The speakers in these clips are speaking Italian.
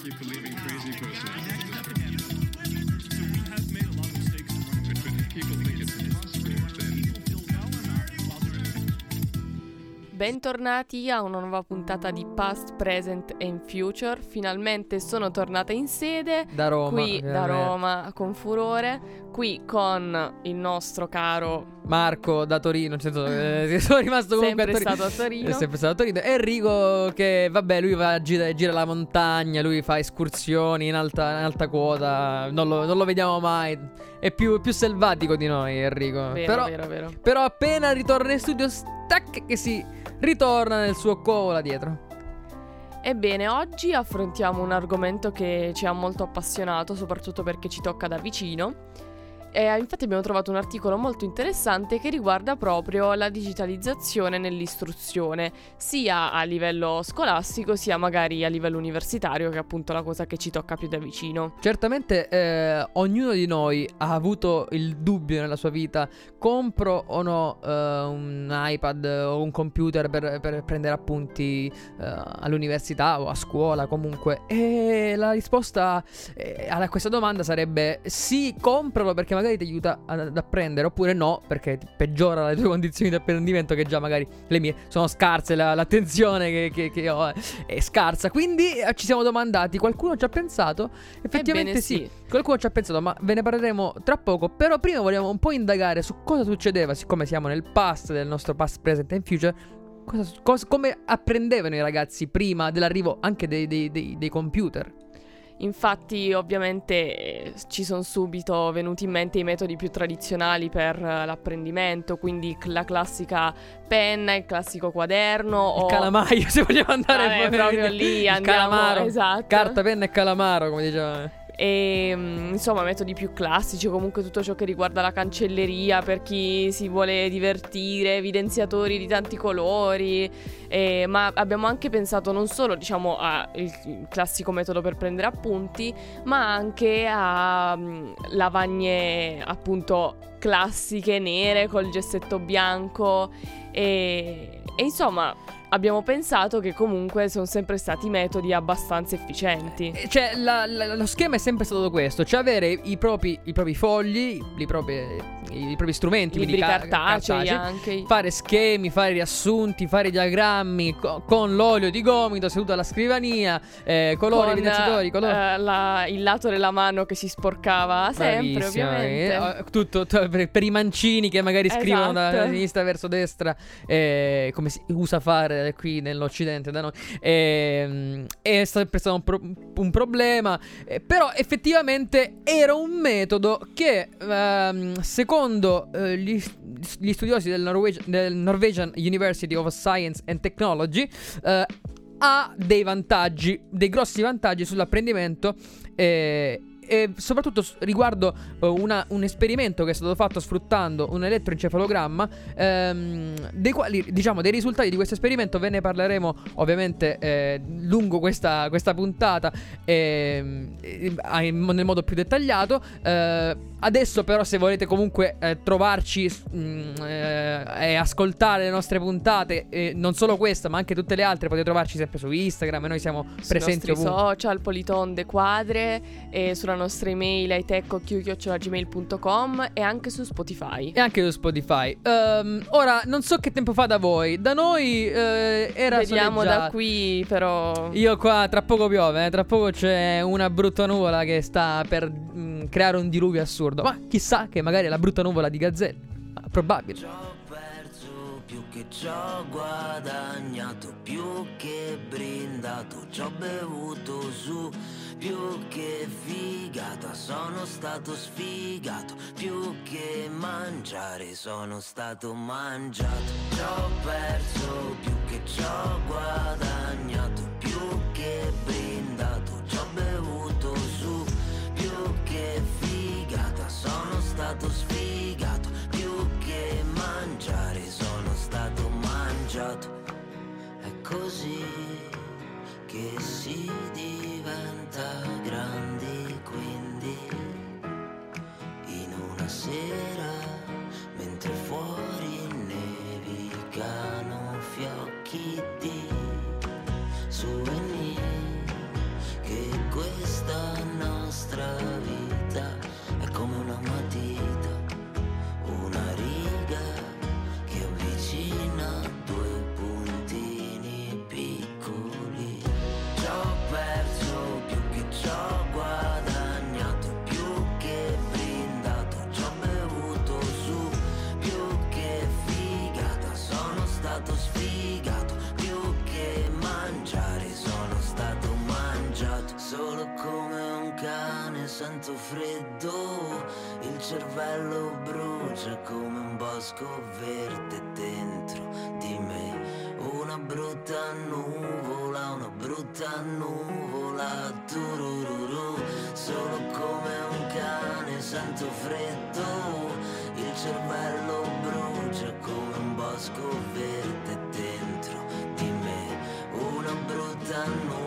keep believing crazy person. So we have made a lot of mistakes. But people think it's impossible, then... Bentornati a una nuova puntata di Past, Present and Future. Finalmente sono tornata in sede da Roma, qui da Roma con furore, qui con il nostro caro Marco da Torino, sono rimasto comunque sempre stato a Torino. È sempre stato a Torino. E Enrico che vabbè, lui va a gira la montagna, lui fa escursioni in alta quota, non lo vediamo mai. È più selvatico di noi Enrico. Vero. Però appena ritorna in studio, tac, che si ritorna nel suo covo là dietro. Ebbene, oggi affrontiamo un argomento che ci ha molto appassionato, soprattutto perché ci tocca da vicino. Infatti abbiamo trovato un articolo molto interessante che riguarda proprio la digitalizzazione nell'istruzione, sia a livello scolastico sia magari a livello universitario, che è appunto la cosa che ci tocca più da vicino. Certamente ognuno di noi ha avuto il dubbio nella sua vita: compro o no un iPad o un computer per prendere appunti all'università o a scuola comunque. E la risposta a questa domanda sarebbe sì, compralo perché magari ti aiuta ad apprendere, oppure no perché ti peggiora le tue condizioni di apprendimento, che già magari le mie sono scarse, l'attenzione che ho è scarsa. Quindi ci siamo domandati, qualcuno ci ha pensato? Effettivamente Ebbene, sì, qualcuno ci ha pensato, ma ve ne parleremo tra poco. Però prima vogliamo un po' indagare su cosa succedeva, siccome siamo nel past del nostro past, present and future. Come apprendevano i ragazzi prima dell'arrivo anche dei computer. Infatti ovviamente ci sono subito venuti in mente i metodi più tradizionali per l'apprendimento, quindi la classica penna, il classico quaderno, il calamaio, se vogliamo andare proprio lì, il andiamo, calamaro, esatto. Carta, penna e calamaro, come diceva. E insomma metodi più classici, comunque tutto ciò che riguarda la cancelleria per chi si vuole divertire, evidenziatori di tanti colori, ma abbiamo anche pensato non solo diciamo al classico metodo per prendere appunti, ma anche a lavagne appunto classiche nere col gessetto bianco e insomma abbiamo pensato che comunque sono sempre stati metodi abbastanza efficienti. Cioè lo schema è sempre stato questo: cioè avere i propri fogli, i propri strumenti, libri cartacei anche, fare schemi, fare riassunti, fare diagrammi con l'olio di gomito seduto alla scrivania, colori, evidenziatori, il lato della mano che si sporcava sempre. Bravissima, ovviamente tutto per i mancini che magari scrivono da sinistra verso destra, come si usa fare qui nell'Occidente da noi. È sempre stato un problema, però effettivamente era un metodo che secondo gli studiosi del Norwegian University of Science and Technology ha dei grossi vantaggi sull'apprendimento, e soprattutto riguardo un esperimento che è stato fatto sfruttando un elettroencefalogramma, dei risultati di questo esperimento ve ne parleremo ovviamente lungo questa puntata nel modo più dettagliato. Adesso però, se volete comunque trovarci e ascoltare le nostre puntate, non solo questa ma anche tutte le altre, potete trovarci sempre su Instagram, e noi siamo presenti ovunque. Sui nostri social, Politonde Quadre, e sulla nostra email itech@gmail.com, e anche su Spotify. Ora, non so che tempo fa da voi, da noi era vediamo soleggiato. Da qui però io qua tra poco piove, tra poco c'è una brutta nuvola che sta per creare un diluvio assurdo, ma chissà che magari è la brutta nuvola di Gazelle, probabile. Ci ho perso più che ci ho guadagnato, più che brindato, ci ho bevuto su, più che figata, sono stato sfigato, più che mangiare, sono stato mangiato. Ci ho perso più che ci ho guadagnato, più che brindato, ci ho bevuto su, più che figata, sono stato sfigato, più che mangiare, sono stato mangiato. È così che si diventa grandi, quindi in una sera, mentre fuori nevicano fiocchi di souvenir, che sento freddo, il cervello brucia come un bosco verde dentro di me. Una brutta nuvola, turururu, solo come un cane sento freddo, il cervello brucia come un bosco verde dentro di me. Una brutta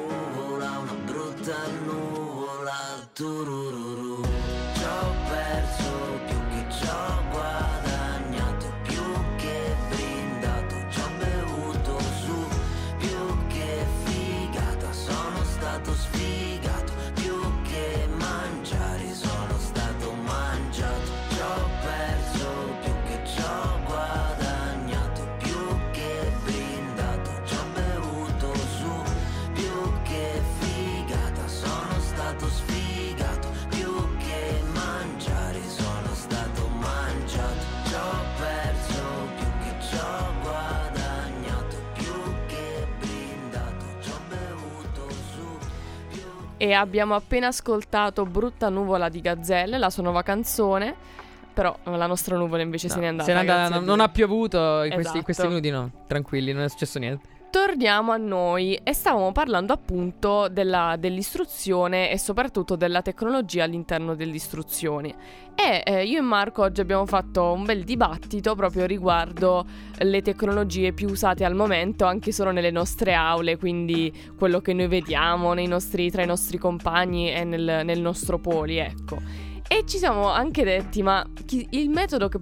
nuvola, turururu. C'ho perso più che c'ho guadagnato, più che brindato, c'ho bevuto su, più che figata, sono stato sfigato, più che mangiare, sono stato mangiato. C'ho perso più che c'ho guadagnato, più che brindato, c'ho bevuto su, più che figata, sono stato sfigato, più che mangiare, sono stato mangiato. C'ho perso più che c'ho guadagnato, più che brindato, c'ho bevuto su, più. E abbiamo appena ascoltato Brutta nuvola di Gazzelle, la sua nuova canzone. Però la nostra nuvola invece se n'è andata. grazie a non Dio. ha piovuto in Esatto. questi minuti, no. Tranquilli, non è successo niente. Torniamo a noi e stavamo parlando appunto dell'istruzione e soprattutto della tecnologia all'interno dell'istruzione. E io e Marco oggi abbiamo fatto un bel dibattito proprio riguardo le tecnologie più usate al momento, anche solo nelle nostre aule, quindi quello che noi vediamo tra i nostri compagni e nel nostro poli, ecco. E ci siamo anche detti, ma il metodo che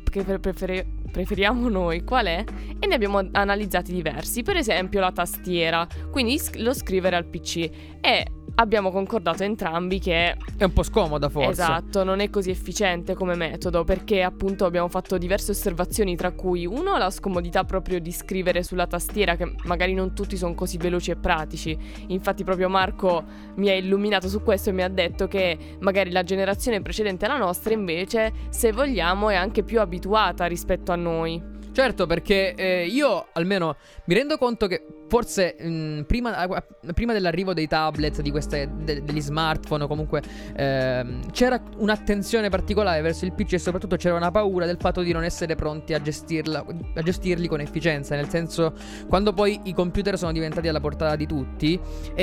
preferiamo noi qual è? E ne abbiamo analizzati diversi. Per esempio la tastiera, quindi lo scrivere al PC. E abbiamo concordato entrambi che È un po' scomoda forse. esatto, non è così efficiente come metodo, perché appunto abbiamo fatto diverse osservazioni, tra cui uno la scomodità proprio di scrivere sulla tastiera, che magari non tutti sono così veloci e pratici. Infatti proprio Marco mi ha illuminato su questo e mi ha detto che magari la generazione precedente alla nostra invece, se vogliamo, è anche più abituata rispetto a noi. Certo, perché io almeno mi rendo conto che forse prima dell'arrivo dei tablet, degli smartphone o comunque c'era un'attenzione particolare verso il PC e soprattutto c'era una paura del fatto di non essere pronti a gestirli con efficienza. Nel senso, quando poi i computer sono diventati alla portata di tutti,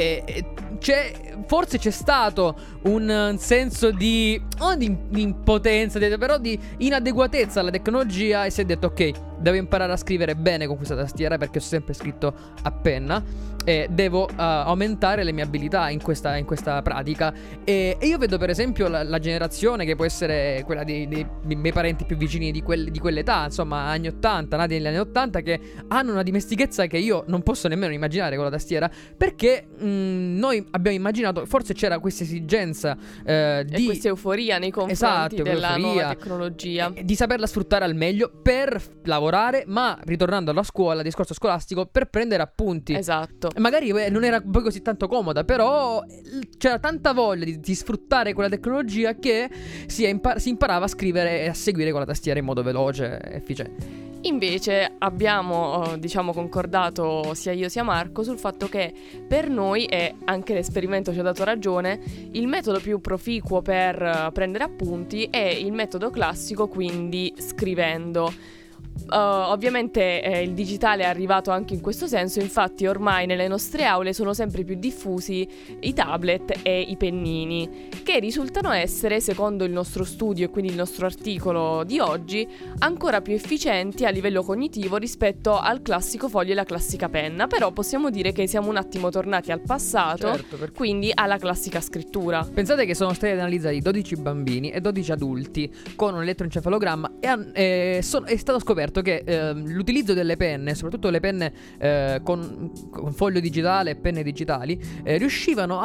forse c'è stato un senso di impotenza, però di inadeguatezza alla tecnologia, e si è detto ok, devo imparare a scrivere bene con questa tastiera perché ho sempre scritto a penna e devo aumentare le mie abilità in questa pratica. E io vedo per esempio la generazione che può essere quella dei miei parenti più vicini di quell'età, insomma anni 80, nati negli anni 80, che hanno una dimestichezza che io non posso nemmeno immaginare con la tastiera, perché noi abbiamo immaginato, forse c'era questa esigenza E questa euforia nei confronti della nuova tecnologia, di saperla sfruttare al meglio per lavorare, ma ritornando alla scuola, al discorso scolastico, per prendere appunti. Esatto. Magari non era poi così tanto comoda, però c'era tanta voglia di sfruttare quella tecnologia che si imparava a scrivere e a seguire con la tastiera in modo veloce e efficiente. Invece abbiamo, concordato sia io sia Marco sul fatto che per noi, e anche l'esperimento ci ha dato ragione, il metodo più proficuo per prendere appunti è il metodo classico, quindi scrivendo. Ovviamente il digitale è arrivato anche in questo senso, infatti ormai nelle nostre aule sono sempre più diffusi i tablet e i pennini, che risultano essere, secondo il nostro studio e quindi il nostro articolo di oggi, ancora più efficienti a livello cognitivo rispetto al classico foglio e la classica penna. Però possiamo dire che siamo un attimo tornati al passato, Certo, perché quindi alla classica scrittura. pensate che sono stati analizzati 12 bambini e 12 adulti con un elettroencefalogramma e è stato scoperto che l'utilizzo delle penne, soprattutto le penne con foglio digitale e penne digitali, riuscivano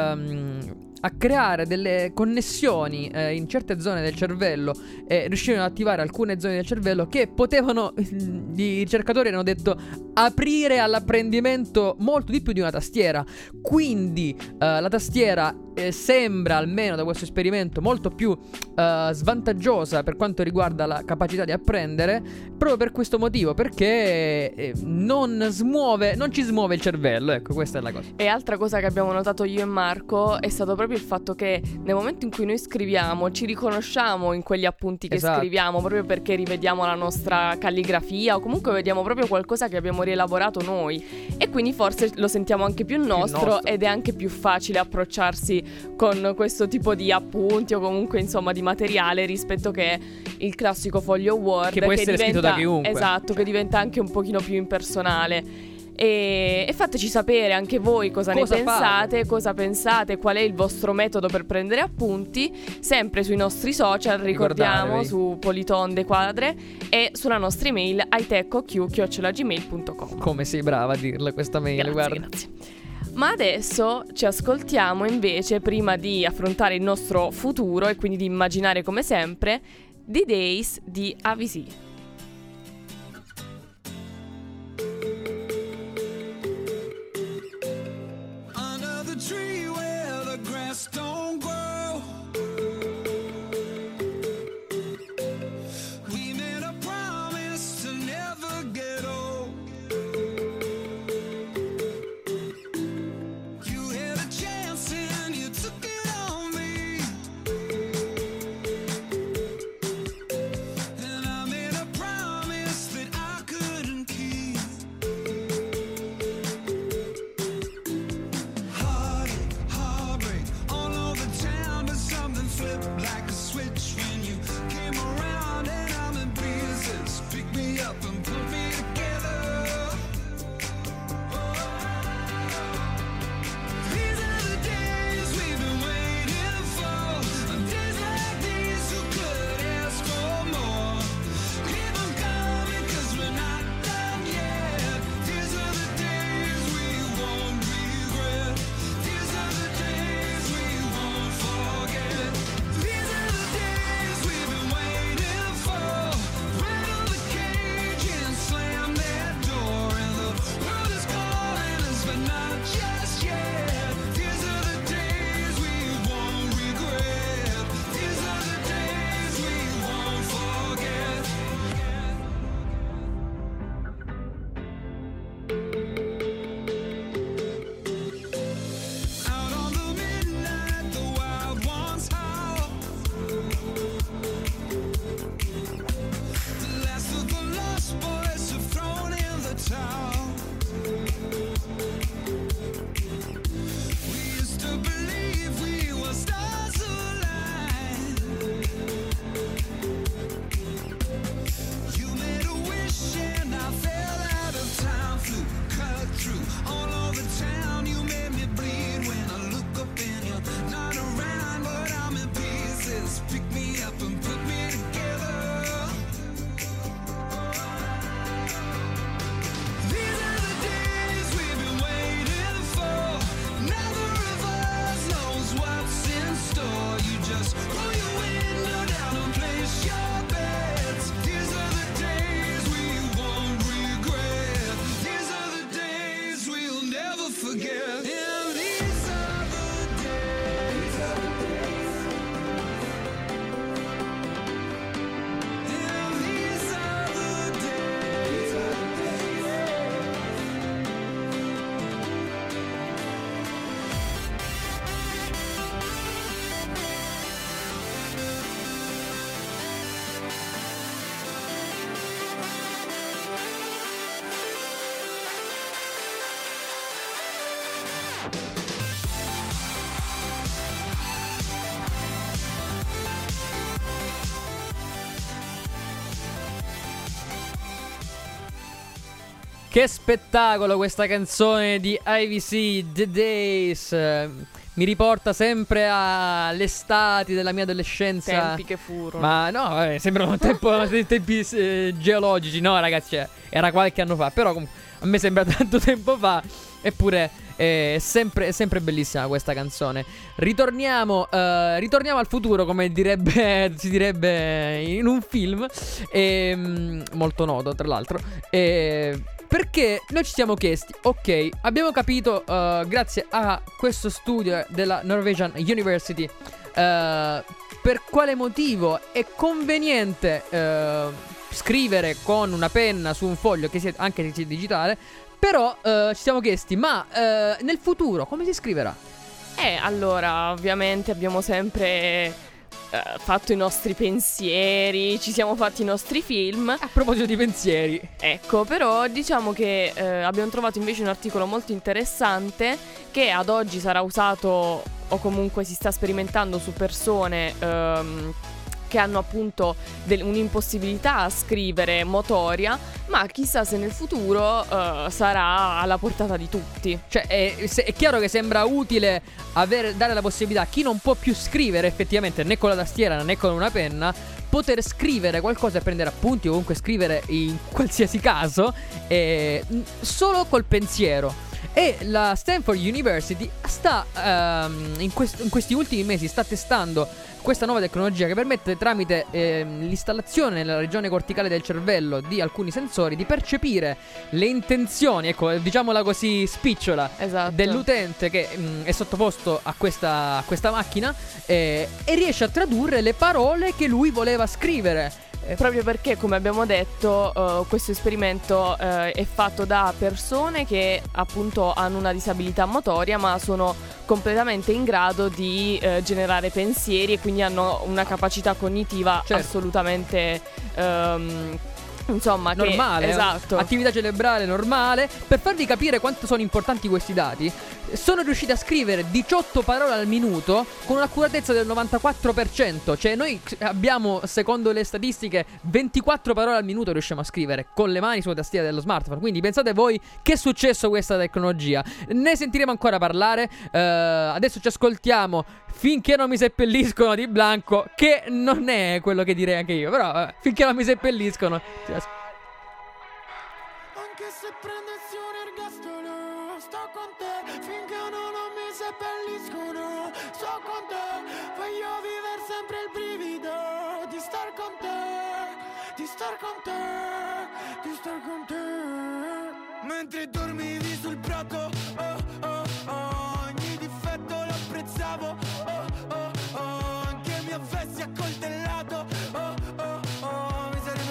a creare delle connessioni in certe zone del cervello, riuscivano ad attivare alcune zone del cervello che potevano, i ricercatori hanno detto, aprire all'apprendimento molto di più di una tastiera. Quindi la tastiera sembra, almeno da questo esperimento, molto più svantaggiosa per quanto riguarda la capacità di apprendere, proprio per questo motivo, perché non ci smuove il cervello. Ecco, questa è la cosa. E altra cosa che abbiamo notato io e Marco è stato proprio proprio il fatto che nel momento in cui noi scriviamo ci riconosciamo in quegli appunti che scriviamo, proprio perché rivediamo la nostra calligrafia o comunque vediamo proprio qualcosa che abbiamo rielaborato noi, e quindi forse lo sentiamo anche più nostro ed è anche più facile approcciarsi con questo tipo di appunti o comunque insomma di materiale rispetto che il classico foglio Word che può essere scritto da chiunque. Esatto, che diventa anche un pochino più impersonale. E fateci sapere anche voi cosa ne pensate, cosa pensate, qual è il vostro metodo per prendere appunti, sempre sui nostri social, ricordiamo, su Politonde Quadre e sulla nostra email aitecoq@gmail.com. Come sei brava a dirla questa mail, grazie. Ma adesso ci ascoltiamo invece, prima di affrontare il nostro futuro e quindi di immaginare come sempre, The Days di AVC. Che spettacolo questa canzone di IVC, The Days. Mi riporta sempre all'estate della mia adolescenza. Tempi che furono. Ma no, sembrano tempi geologici. No ragazzi, era qualche anno fa. Però a me sembra tanto tempo fa. Eppure è sempre bellissima questa canzone. Ritorniamo al futuro, come si direbbe in un film, molto noto tra l'altro. Perché noi ci siamo chiesti, ok, abbiamo capito grazie a questo studio della Norwegian University per quale motivo è conveniente scrivere con una penna su un foglio che sia anche digitale. Però ci siamo chiesti, ma nel futuro come si scriverà? Allora, ovviamente abbiamo sempre fatto i nostri pensieri, ci siamo fatti i nostri film. A proposito di pensieri, Ecco, però diciamo che abbiamo trovato invece un articolo molto interessante che ad oggi sarà usato o comunque si sta sperimentando su persone che hanno appunto un'impossibilità a scrivere motoria, ma chissà se nel futuro sarà alla portata di tutti. cioè è chiaro che sembra utile dare la possibilità a chi non può più scrivere effettivamente né con la tastiera né con una penna, poter scrivere qualcosa e prendere appunti o comunque scrivere in qualsiasi caso solo col pensiero. E la Stanford University sta in questi ultimi mesi sta testando questa nuova tecnologia che permette, tramite l'installazione nella regione corticale del cervello di alcuni sensori, di percepire le intenzioni, ecco, diciamola così spicciola, Esatto. dell'utente che è sottoposto a questa macchina e riesce a tradurre le parole che lui voleva scrivere. Proprio perché, come abbiamo detto, questo esperimento è fatto da persone che appunto hanno una disabilità motoria, ma sono completamente in grado di generare pensieri e quindi hanno una capacità cognitiva Certo. assolutamente insomma Normale, esatto. attività cerebrale normale. Per farvi capire quanto sono importanti questi dati, sono riusciti a scrivere 18 parole al minuto con un'accuratezza del 94%. Cioè noi abbiamo, secondo le statistiche, 24 parole al minuto riusciamo a scrivere con le mani sulla tastiera dello smartphone. Quindi pensate voi che è successo a questa tecnologia. Ne sentiremo ancora parlare. Adesso ci ascoltiamo Finché non mi seppelliscono di Blanco, che non è quello che direi anche io, però finché non mi seppelliscono. Anche se prendessi un ergastolo, sto con te finché non mi seppelliscono. Sto con te, voglio vivere sempre il brivido di star con te, di star con te, di star con te. Mentre dormivi sul prato, ogni difetto lo apprezzavo, anche mi avessi accoltellato, mi sarebbe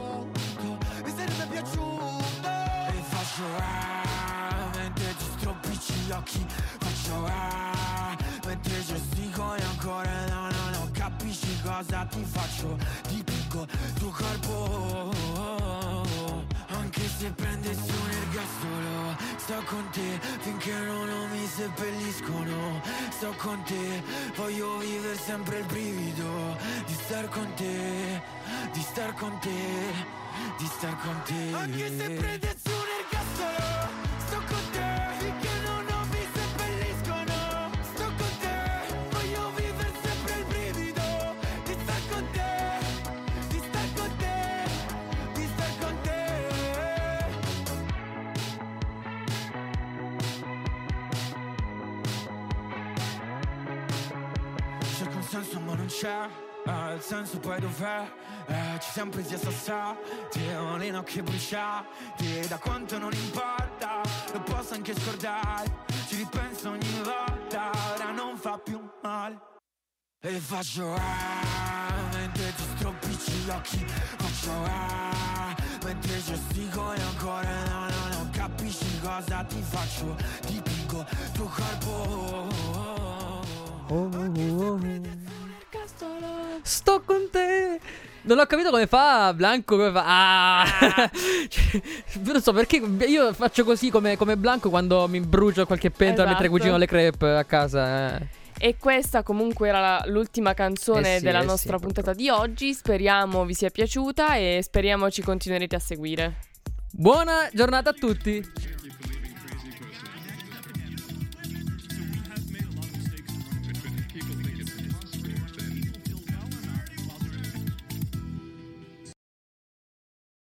piaciuto, e faccio mentre ti stropicci gli occhi, faccio mentre gestico e ancora non capisci cosa ti faccio, ti picco tuo corpo, anche se prendessi un ergastolo, sto con te finché non mi seppelliscono, sto con te, voglio vivere sempre il brivido di star con te, di star con te, di star con te. Anche se prendessi un ergastolo, sto con te finché non mi seppelliscono, sto con te, voglio vivere sempre il brivido di star con te, di star con te, di star con te. Cerco un senso ma non c'è, il senso poi dov'è? Ci siamo presi a sassati, ho le nocche bruciate, da quanto non importa, lo posso anche scordare, ci ripenso ogni volta, ora non fa più male. E faccio mentre ti stropicci gli occhi, faccio mentre gestico e ancora non capisci cosa ti faccio, ti picco tuo corpo. Sto con te. Non ho capito come fa Blanco, come fa. Cioè, non so perché io faccio così come Blanco quando mi brucio qualche pentola mentre Esatto. cucino le crepe a casa. E questa comunque era l'ultima canzone della nostra puntata di oggi. Speriamo vi sia piaciuta e speriamo ci continuerete a seguire. Buona giornata a tutti.